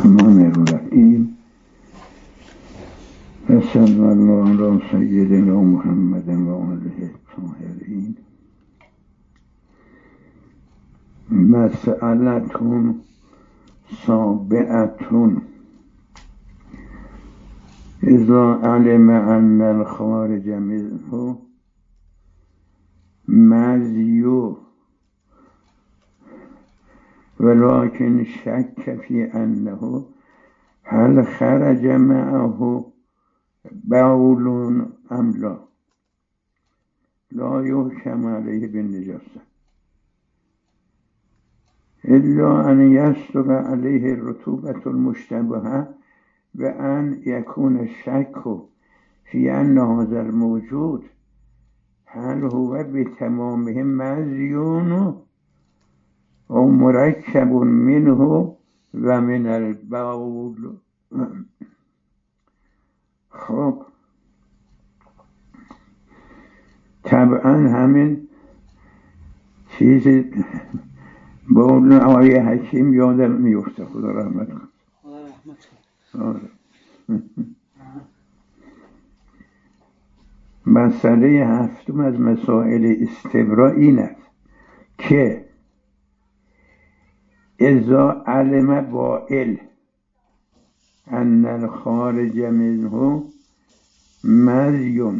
الرحمن الرحیم صلی الله علی سیدنا محمد و آله الطاهرین. مسئلة سابعة اذا علم ان الخارج منه مزی ولكن شك في انه هل خرج معه بول ام لا يحكم عليه بالنجاسة إلا أن يصدق عليه الرطوبة المشتبهة وأن يكون الشك في أن هذا الموجود هل هو بتمامه مزيون أو مركب منه ومن البول. خب طبعا همین چیز بول آیه حکیم یادم میفته. خدا رحمت کن. مسئله هفتم از مسائل استبراء این است که اذا علم بائل ان الخارج منه مزی.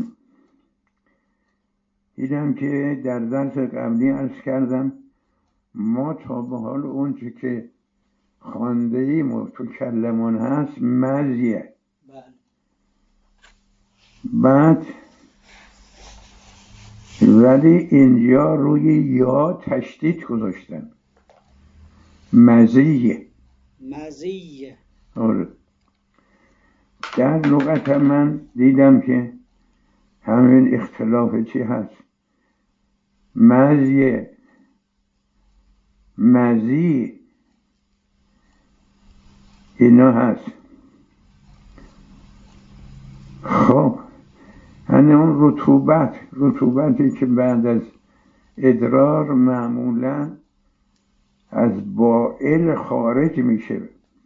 دیدم که در درس قبلی عرض کردم ما تا به حال اونچه که خوانده ایم و تو کلمان هست مزیه. بعد ولی اینجا روی یا تشدید گذاشتن مزیه. آره. در لغت من دیدم که همین اختلاف چی هست، مزی اینا هست. خب یعنی اون رطوبتی که بعد از ادرار معمولا از بائل خارج میشه،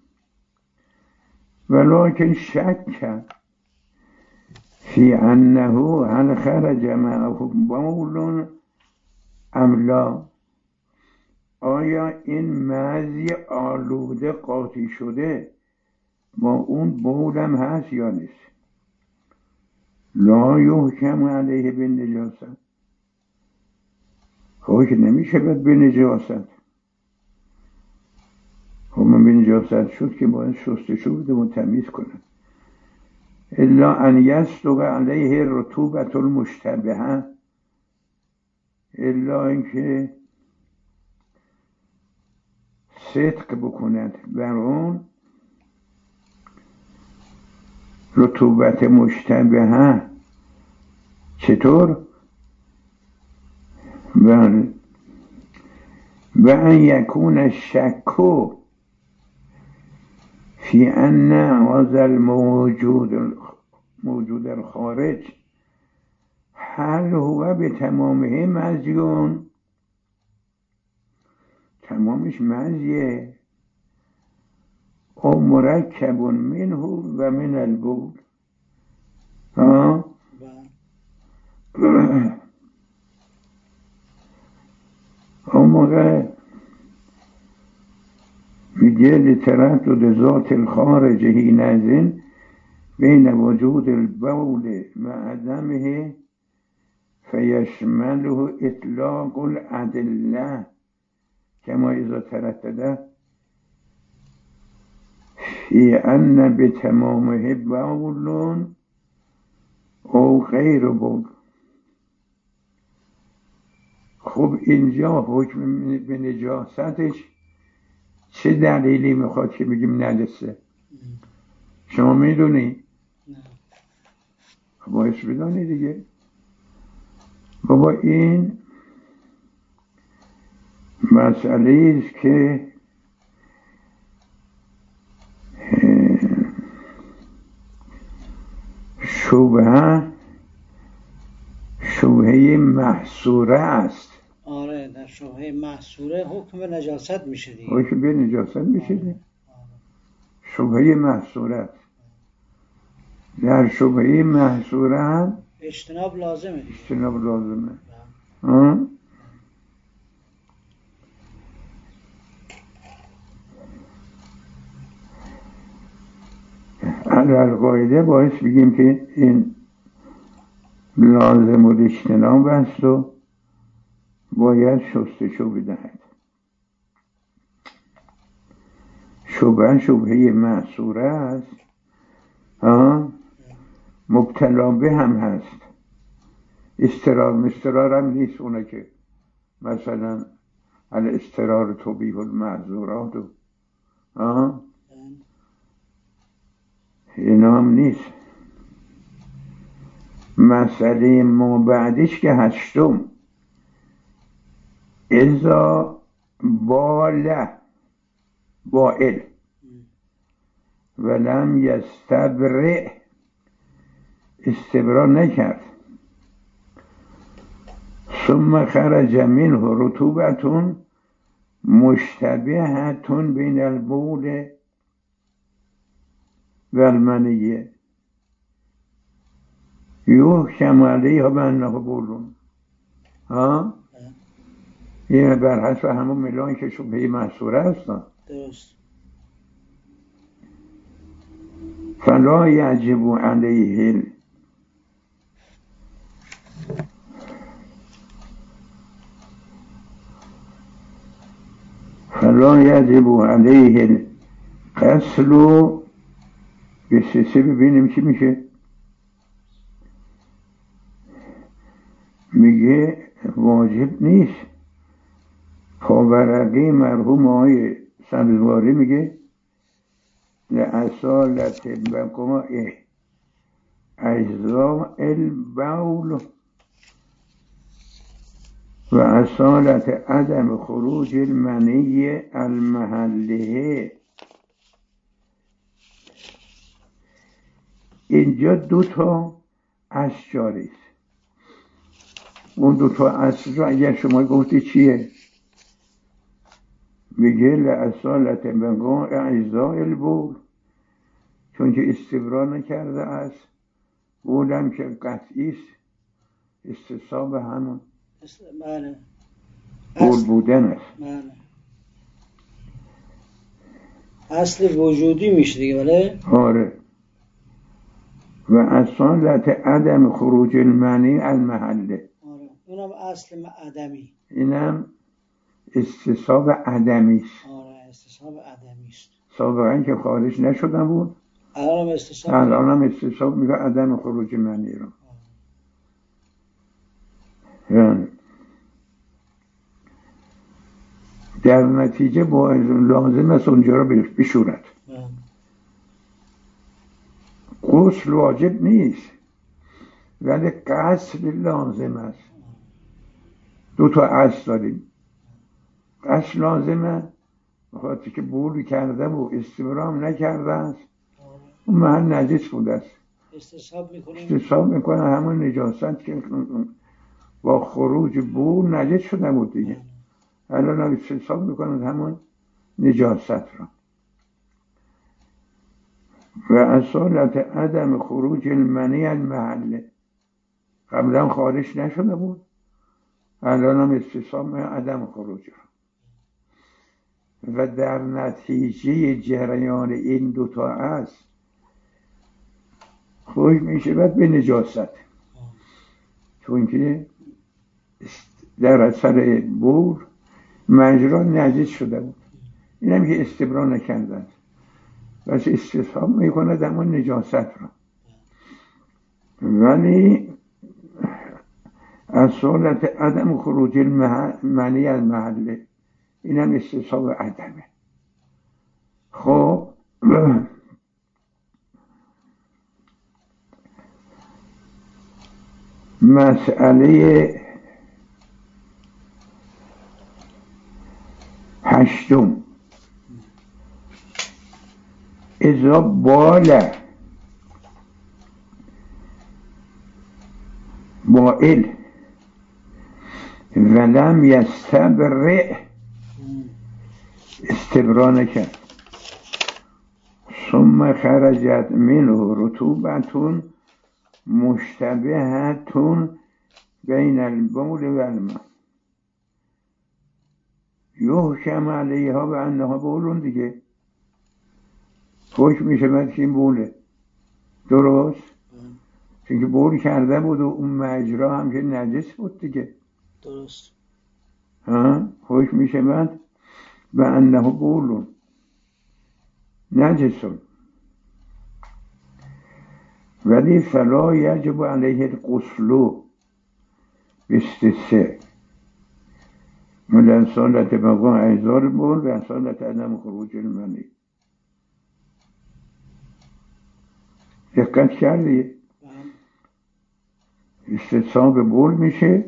ولکن شک فی انه هل خرج معه بول ام لا. آیا این مزی آلوده قاطی شده با اون بولم هست یا نیست؟ لا یحکم علیه بالنجاست. حکم نمیشه باید به نجاست. خب من به نجاست شد که باید شستشو بده و تمیز کنن. الا ان یصدق علیه رطوبة المشتبهه، الا اینکه صدق بکنند بر اون رطوبت مشتبهه. چطور؟ و ان یکون الشک فی ان هذا الموجود الخارج هل هو به تمامه مزیون، تمامش مزیه، او مرکب منه و من البول. اون موقع میگه لتردد ذات الخارج حینئذ بین وجود البول و عدمه فیشمله اطلاق الادله كما اذا تردد فی ان بتمامه بول او غیر بول. خب اینجا حکم به نجاستش چه دلیلی میخواد که بگیم نجسه؟ شما میدونی؟ نه. باید بدانی دیگه. بابا این مسئله است که شبهه محصوره است. آره در شبهه محصوره حکم به نجاست میشه دیگه. حکم به نجاست میشه دیگه. شبهه محصورت. در شبهه محصورت اجتناب لازمه. اجتناب لازمه. در قاعده باعث بگیم که این لازم و اجتناب است و باید شستشو بدهد. شبهه معصوره است، مبتلا به هم هست. استرار هم نیست، اونه که مثلا الاسترار تبیح المعذورات اینا هم نیست. مسئله ما بعدش که هشتم، اذا بائل ولم یستبرئ، استبرا نکرد، ثم خرج منه رطوبة مشتبهة بین البول و المنیه یحکم علیها بأنه بول. این بر حسب همون ملان که شبهه محصوره هستن. درست. فلا یجب علیه الغسل. به ببینیم چی میشه. میگه واجب نیست. پاورقی مرحوم آقای سبزواری میگه لأصالت بقاء اجزاء البول و اصالت عدم خروج المنی المحله. اینجا دوتا اشجاری است. اون دوتا اصل رو اگر شما گفتی چیه؟ میگه لأصالت بقاء اجزاء البول، چون که استبرا نکرده است. بولم که قطعی است، استصحاب همون بول بودن است. اصل وجودی میشه دیگه. بله. آره. و اصالت عدم خروج المنی المحله. آره. اونم اصل عدمی. اینم استصحاب عدمی است. آره، استصحاب عدمی است. سابقا که خارج نشدن بود، الانم استصحاب میگه عدم خروج منی رو. یعنی در نتیجه با لازم است اونجا رو بشورد. غسل واجب نیست ولی غسل لازم است. دو تا اصل داریم. غسل لازمه بخاطر که بول کرده و استبرام نکرده است، اون محل نجس بوده است. استصحاب میکنه همون نجاست که با خروج بول نجس شده بود دیگه. الان استصحاب میکنه همون نجاست رو. و اصالت عدم خروج المنی المحله، قبلا خارج نشده بود، الان هم استصحاب عدم خروج رو. و در نتیجه جریان این دوتا است خروج میشه بعد به نجاست، چون که در اثر بول مجرا نجس شده بود. این هم که استبرا نکردن بس استصحاب میکنه دمان نجاست رو. ولی اصالت عدم خروج المنی المحله، این هم استصحاب عدمه. خب مسئله هشتم، اذا بائل ولم یستبرئ، استبرا نکرد، ثم خرجت منه رطوبة مشتبهة بین البول و الماء یحکم علیها و انها بولون دیگه حکم میشه بعد که این بوله درست چون که بول کرده بود و اون مجرا هم که نجس بود دیگه درست حکم میشه بعد و انه بولون نجسون ولی فلا یجب علیه الغسل باستثناء من الانسان بقاء اعضاء البول و انسان عدم خروج المنی. دقت کردی؟ استثناء به بول میشه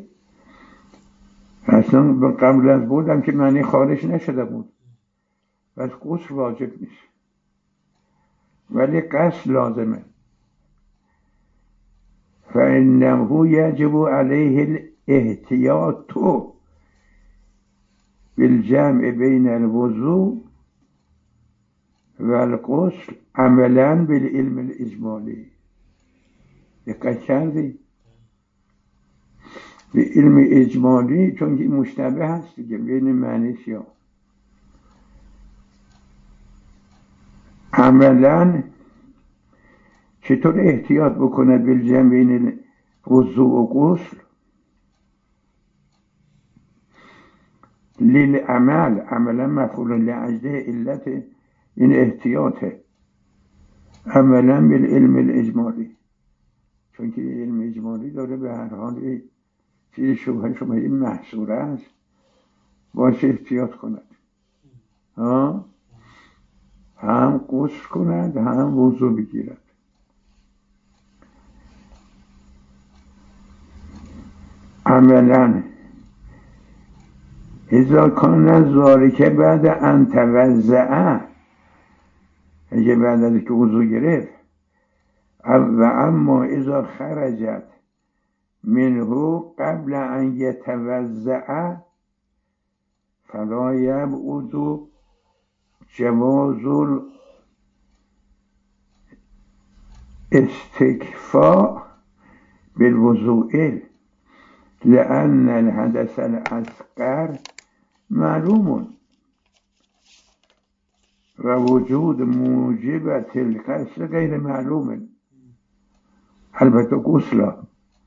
اصلا قبل از بول هم که منی خارج نشده بود و غسل واجب نیست ولی غسل لازمه فإنه يجب عليه الاحتياط بالجمع بين الوضوء والغسل عملا بالعلم الإجمالي. دقت کردی؟ به علم اجمالی چون که مشتبه هست دیگه بین معنی سیاه عملا چطور احتیاط بکنه بالجمع بین وضوء و غسل للعمل عملا مفعول لاجله علت این احتیاطه عملا بالعلم الاجمالی چون که علم اجمالی داره به هر حال چیز شما این محصوره است باشه احتیاط کند هم غسل کند هم وضو بگیرد عملا اذا کان ذالک بعد ان توضأ اگه بعد از که وضو گرفت و اما اذا خرجت منه قبل ان یتوضأ فلا یبعد جواز الاستکفاء بالوضوء لأن الحدث الأصغر معلوم و وجود موجبة الغسل غیر معلوم البته غسلا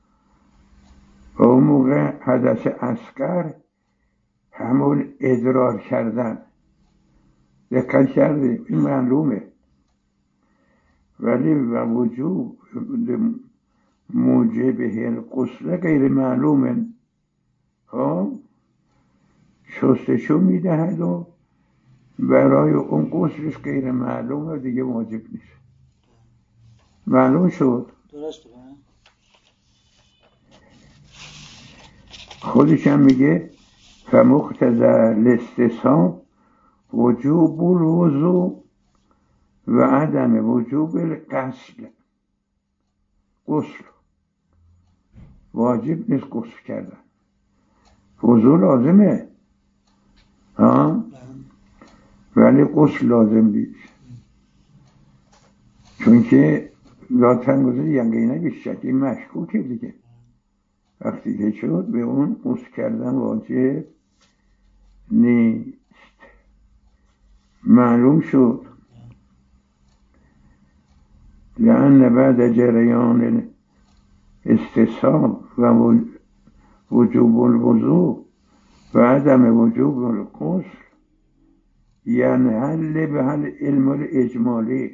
و اون موقع حدث اصغر همون ادرار کردن دقت کردیم این معلومه ولی و وجود موجبه الغسل غیر معلوم شستشو میدهد و برای اون غسلش غیر معلومه دیگه واجب نیست معلوم شد درسته خودش هم میگه فمقتضی الاستثناء وجوب الوضوء و عدم وجوب الغسل غسل واجب نیست غسل کردن وضو لازمه ولی غسل لازم نیست چون که لا تنگذر یقینه بیشتر این مشکوکه دیگه وقتی که شد به اون غسل کردن واجب نیست معلوم شد لأن بعد جریان استثناء و وجوب الوضوء و عدم وجوب الغسل ینحل به علم الاجمالی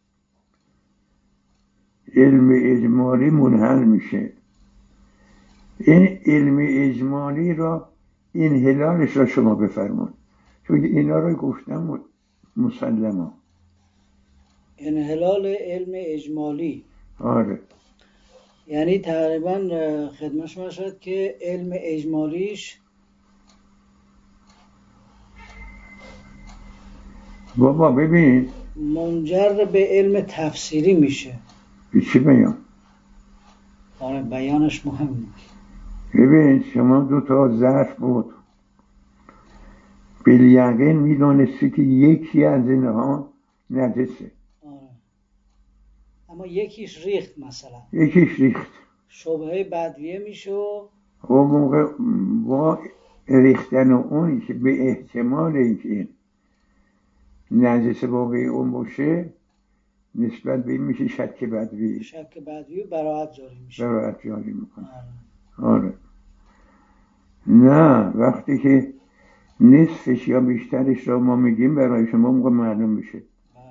علم اجمالی منحل میشه این علم اجمالی را این هلالش را شما بفرمون چون اینا را گفتم مسلما انحلال علم اجمالی آره یعنی تقریبا خدمت شما شد که علم اجمالیش بابا ببین منجر به علم تفسیری میشه چی بیان آره بیانش مهمه ببین شما دو تا ظرف بود بالیقین میدونستی که یکی از اینها نجسه آره اما یکیش ریخت مثلا، یکیش ریخت، شبهه بدویه میشه و اون موقع با ریختن اون که به احتمال اینکه نجس واقعی اون باشه نسبت به این میشه شک بدوی، شک بدوی براحت جاری میشه، براحت جاری میکنه. آره. نه وقتی که نصفش یا بیشترش را ما میگیم برای شما موقع معلوم میشه.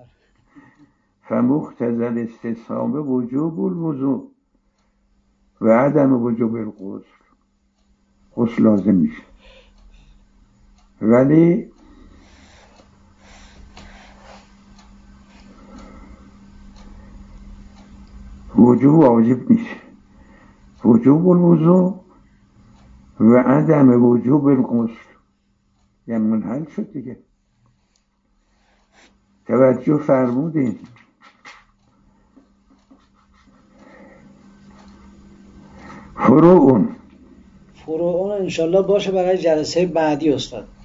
فمقتضی استصحاب وجوب الوضوء و عدم وجوب الغسل، غسل لازم میشه ولی وجوب واجب نیست. وجوب الوضوء و عدم وجوب الغسل یعنی منحل شد دیگه. توجه فرمودین؟ فروعون انشالله باشه برای جلسه بعدی استاد.